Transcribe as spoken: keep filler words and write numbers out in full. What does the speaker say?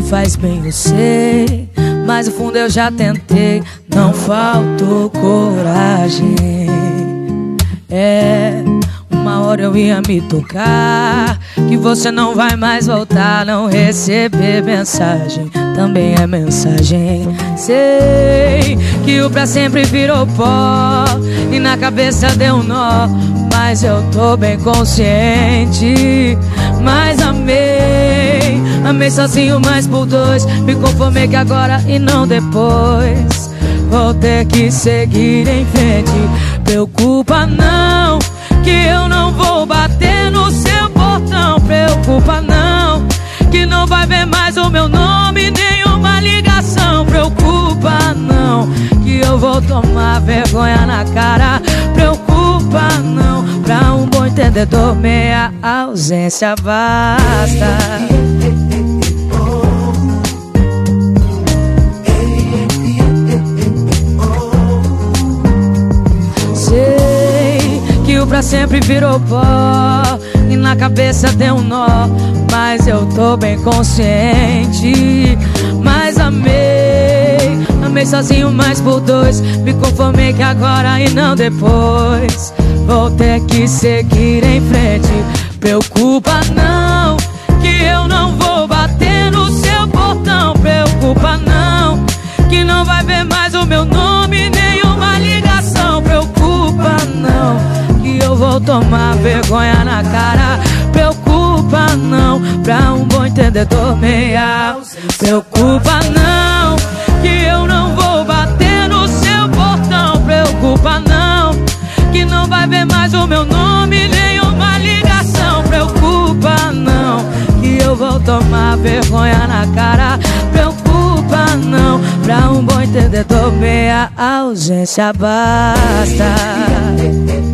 faz bem, eu sei, mas no fundo eu já tentei. Não faltou coragem. É, uma hora eu ia me tocar que você não vai mais voltar. Não receber mensagem também é mensagem. Sei que o pra sempre virou pó e na cabeça deu um nó, mas eu tô bem consciente. Mas amei, amei sozinho, mas por dois. Me conformei que agora e não depois. Vou ter que seguir em frente. Preocupa não, que eu não vou bater no seu portão. Preocupa não, que não vai ver mais o meu nome, nenhuma ligação. Preocupa não, que eu vou tomar vergonha na cara. Preocupa não, pra um bom entendedor meia ausência basta. Sei que o pra sempre virou pó e na cabeça deu um nó, mas eu tô bem consciente. Mas amei, amei sozinho, mas por dois. Me conformei que agora e não depois. Vou ter que seguir em frente. Preocupa não, que eu não vou bater no seu portão. Preocupa não, que não vai ver mais o meu nome, nenhuma ligação. Preocupa não, que eu vou tomar vergonha na cara. Preocupa não, pra um bom entendedor meia. Preocupa não, que eu não vou bater no seu portão. Preocupa não, que não vai ver mais o meu nome, nenhuma ligação. Preocupa não, que eu vou tomar vergonha na cara. Preocupa não, pra um bom entendedor meia ausência basta.